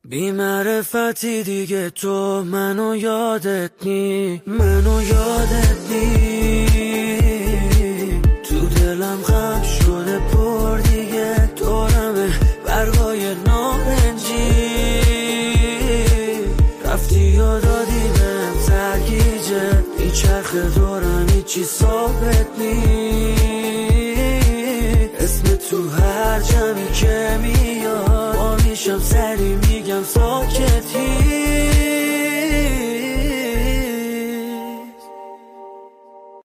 بی معرفتی دیگه تو منو یادت نی تو دلم غم شده پر دیگه دورمه برگای نارنجی رفتی یا دادی بهم ترگیجه میچرخه دورم هیچی ثابت